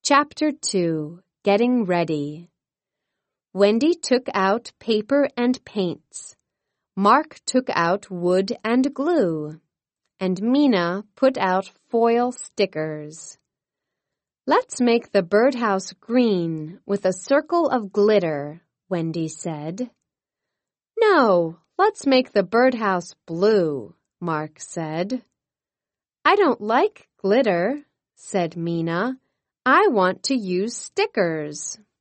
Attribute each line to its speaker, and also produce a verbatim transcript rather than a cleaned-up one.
Speaker 1: Chapter two. Getting Ready. Wendy took out paper and paints. Mark took out wood and glue. And Mina put out foil stickers. "Let's make the birdhouse green with a circle of glitter," Wendy said. "No, let's make the birdhouse blue," Mark said. "I don't like glitter," said Mina. "I want to use stickers."